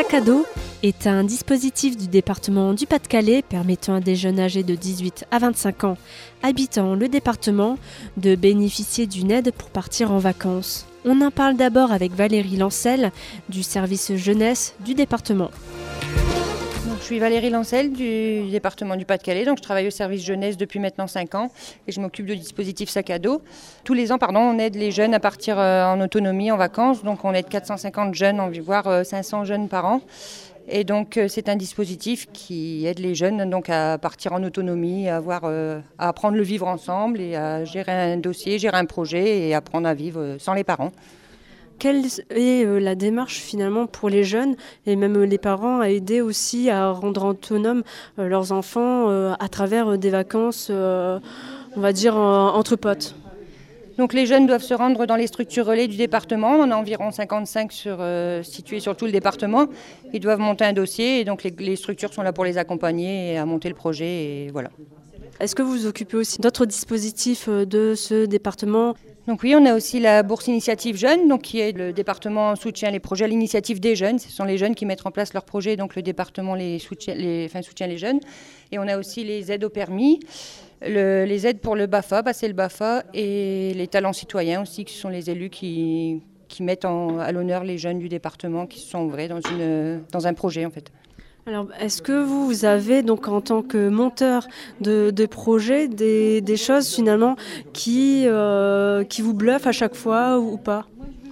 Sac à dos est un dispositif du département du Pas-de-Calais permettant à des jeunes âgés de 18 à 25 ans habitant le département de bénéficier d'une aide pour partir en vacances. On en parle d'abord avec Valérie Lancel du service jeunesse du département. Donc, je suis Valérie Lancel du département du Pas-de-Calais, donc je travaille au service jeunesse depuis maintenant 5 ans et je m'occupe du dispositif sac à dos. Tous les ans, on aide les jeunes à partir en autonomie, en vacances, donc on aide 450 jeunes, voire 500 jeunes par an. Et donc c'est un dispositif qui aide les jeunes donc, à partir en autonomie, à apprendre le vivre ensemble et à gérer un dossier, gérer un projet et apprendre à vivre sans les parents. Quelle est la démarche finalement pour les jeunes et même les parents à aider aussi à rendre autonomes leurs enfants à travers des vacances, on va dire, entre potes ? Donc les jeunes doivent se rendre dans les structures relais du département. On en a environ 55 situées sur tout le département. Ils doivent monter un dossier et donc les structures sont là pour les accompagner et à monter le projet. Et voilà. Est-ce que vous vous occupez aussi d'autres dispositifs de ce département ? Donc oui, on a aussi la bourse initiative jeunes, donc qui est le département soutient les projets à l'initiative des jeunes. Ce sont les jeunes qui mettent en place leurs projets, donc le département soutient les jeunes. Et on a aussi les aides au permis. Les aides pour le BAFA, c'est le BAFA, et les talents citoyens aussi, qui sont les élus qui mettent à l'honneur les jeunes du département qui se sont ouvrés dans un projet en fait. Alors, est-ce que vous avez donc en tant que monteur de projet des choses finalement qui vous bluffent à chaque fois ou pas ?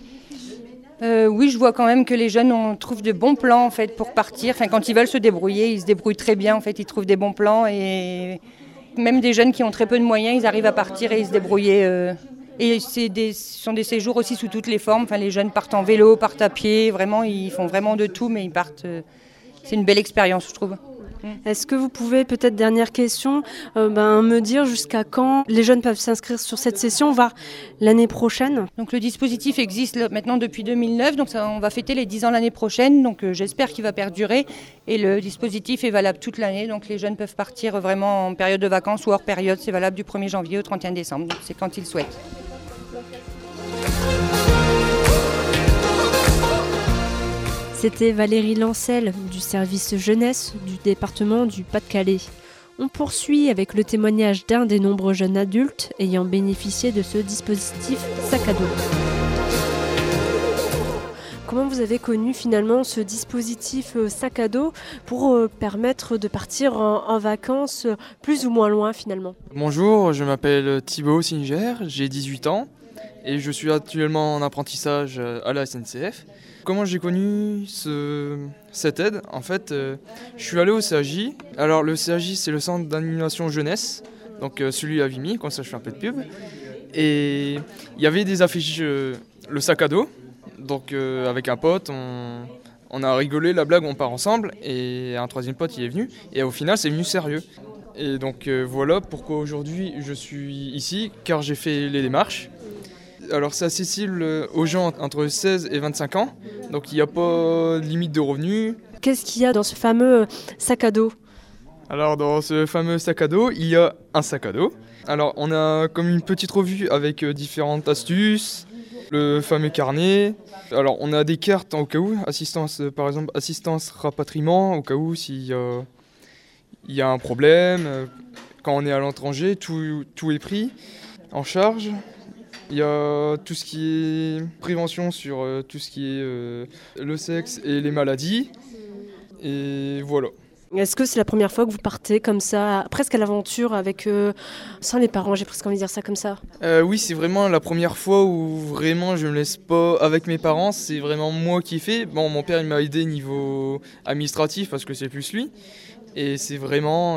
Oui, je vois quand même que les jeunes trouvent de bons plans en fait pour partir. Quand ils veulent se débrouiller, ils se débrouillent très bien en fait. Ils trouvent des bons plans et même des jeunes qui ont très peu de moyens, ils arrivent à partir et ils se débrouiller. Et ce sont des séjours aussi sous toutes les formes. Les jeunes partent en vélo, partent à pied. Vraiment, ils font vraiment de tout, mais ils partent. C'est une belle expérience, je trouve. Est-ce que vous pouvez, peut-être dernière question, me dire jusqu'à quand les jeunes peuvent s'inscrire sur cette session, voire l'année prochaine ? Donc le dispositif existe maintenant depuis 2009, donc on va fêter les 10 ans l'année prochaine, donc j'espère qu'il va perdurer. Et le dispositif est valable toute l'année, donc les jeunes peuvent partir vraiment en période de vacances ou hors période. C'est valable du 1er janvier au 31 décembre, donc c'est quand ils souhaitent. C'était Valérie Lancel du service jeunesse du département du Pas-de-Calais. On poursuit avec le témoignage d'un des nombreux jeunes adultes ayant bénéficié de ce dispositif sac à dos. Comment vous avez connu finalement ce dispositif sac à dos pour permettre de partir en vacances plus ou moins loin finalement ? Bonjour, je m'appelle Thibaut Singer, j'ai 18 ans et je suis actuellement en apprentissage à la SNCF. Comment j'ai connu cette aide ? En fait, je suis allé au CAJ. Alors le CAJ, c'est le centre d'animation jeunesse, donc celui à Vimy, comme ça je fais un peu de pub. Et il y avait des affiches, le sac à dos. Donc avec un pote, on a rigolé, la blague, on part ensemble. Et un troisième pote, il est venu. Et au final, c'est venu sérieux. Et donc voilà pourquoi aujourd'hui je suis ici, car j'ai fait les démarches. Alors c'est accessible aux gens entre 16 et 25 ans, donc il n'y a pas de limite de revenus. Qu'est-ce qu'il y a dans ce fameux sac à dos ? Alors dans ce fameux sac à dos, il y a un sac à dos. Alors on a comme une petite revue avec différentes astuces, le fameux carnet. Alors on a des cartes au cas où, par exemple assistance rapatriement, au cas où s'il y a un problème. Quand on est à l'étranger, tout est pris en charge. Il y a tout ce qui est prévention sur tout ce qui est le sexe et les maladies. Et voilà. Est-ce que c'est la première fois que vous partez comme ça, presque à l'aventure, sans les parents, j'ai presque envie de dire ça comme ça ? Oui, c'est vraiment la première fois où vraiment je me laisse pas avec mes parents. C'est vraiment moi qui fais. Bon, mon père il m'a aidé niveau administratif parce que c'est plus lui. Et c'est vraiment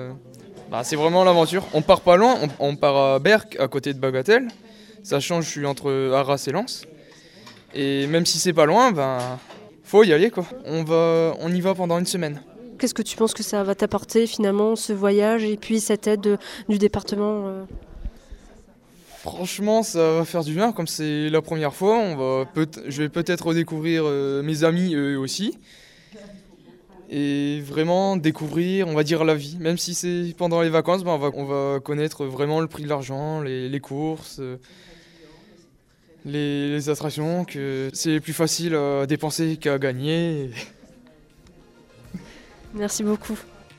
l'aventure. On part pas loin, on part à Berck, à côté de Bagatelle. Sachant que je suis entre Arras et Lens. Et même si c'est pas loin, faut y aller quoi. On y va pendant une semaine. Qu'est-ce que tu penses que ça va t'apporter finalement, ce voyage et puis cette aide du département ? Franchement, ça va faire du bien, comme c'est la première fois. Je vais peut-être redécouvrir mes amis eux aussi. Et vraiment découvrir, on va dire, la vie. Même si c'est pendant les vacances, on va connaître vraiment le prix de l'argent, les courses. Les attractions, que c'est plus facile à dépenser qu'à gagner. Merci beaucoup.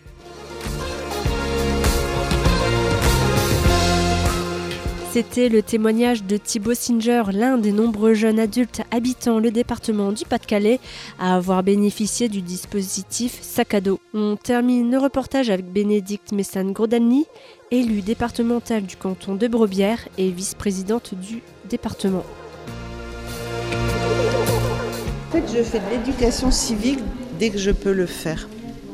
C'était le témoignage de Thibaut Singer, l'un des nombreux jeunes adultes habitant le département du Pas-de-Calais à avoir bénéficié du dispositif Sac à dos. On termine le reportage avec Bénédicte Messane-Grodalny, élue départementale du canton de Brebières et vice-présidente du département. En fait, je fais de l'éducation civique dès que je peux le faire.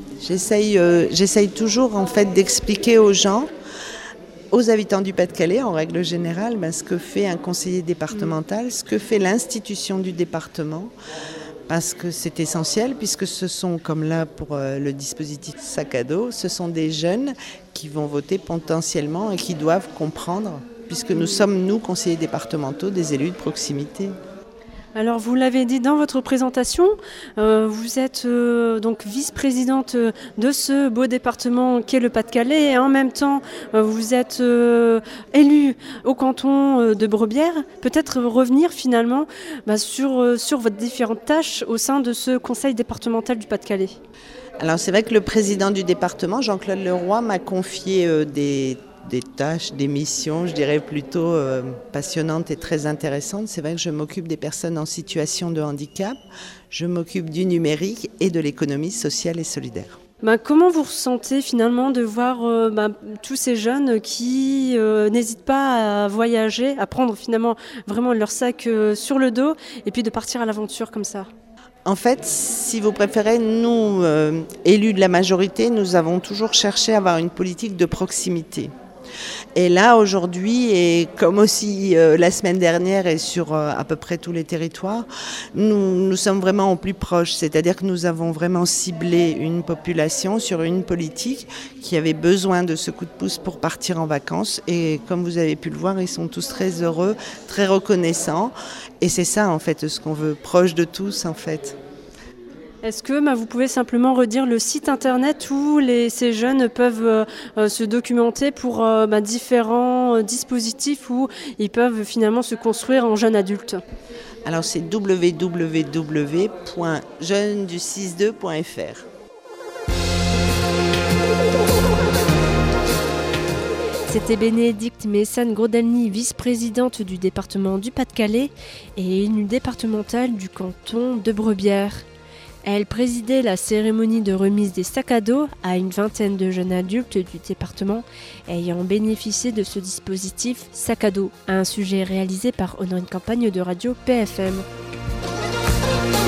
J'essaye toujours en fait d'expliquer aux gens, aux habitants du Pas-de-Calais en règle générale, ce que fait un conseiller départemental, ce que fait l'institution du département, parce que c'est essentiel puisque ce sont, comme là pour le dispositif Sac à dos, ce sont des jeunes qui vont voter potentiellement et qui doivent comprendre, puisque nous sommes, nous, conseillers départementaux, des élus de proximité. Alors vous l'avez dit dans votre présentation, vous êtes donc vice-présidente de ce beau département qu'est le Pas-de-Calais et en même temps vous êtes élue au canton de Brebières. Peut-être revenir finalement sur votre différentes tâches au sein de ce conseil départemental du Pas-de-Calais. Alors c'est vrai que le président du département, Jean-Claude Leroy, m'a confié des tâches, des missions, je dirais plutôt passionnantes et très intéressantes. C'est vrai que je m'occupe des personnes en situation de handicap, je m'occupe du numérique et de l'économie sociale et solidaire. Comment vous ressentez finalement de voir tous ces jeunes qui n'hésitent pas à voyager, à prendre finalement vraiment leur sac sur le dos et puis de partir à l'aventure comme ça ? En fait, si vous préférez, nous, élus de la majorité, nous avons toujours cherché à avoir une politique de proximité. Et là, aujourd'hui, et comme aussi la semaine dernière et sur à peu près tous les territoires, nous sommes vraiment au plus proche. C'est-à-dire que nous avons vraiment ciblé une population sur une politique qui avait besoin de ce coup de pouce pour partir en vacances. Et comme vous avez pu le voir, ils sont tous très heureux, très reconnaissants. Et c'est ça, en fait, ce qu'on veut, proche de tous, en fait. Est-ce que vous pouvez simplement redire le site internet où ces jeunes peuvent se documenter pour différents dispositifs où ils peuvent finalement se construire en jeunes adultes ? Alors c'est www.jeunesdu62.fr. C'était Bénédicte Messane-Grodalny, vice-présidente du département du Pas-de-Calais et élue départementale du canton de Brebières. Elle présidait la cérémonie de remise des sacs à dos à une vingtaine de jeunes adultes du département ayant bénéficié de ce dispositif Sac à dos, un sujet réalisé par Honorine Campagne de Radio PFM.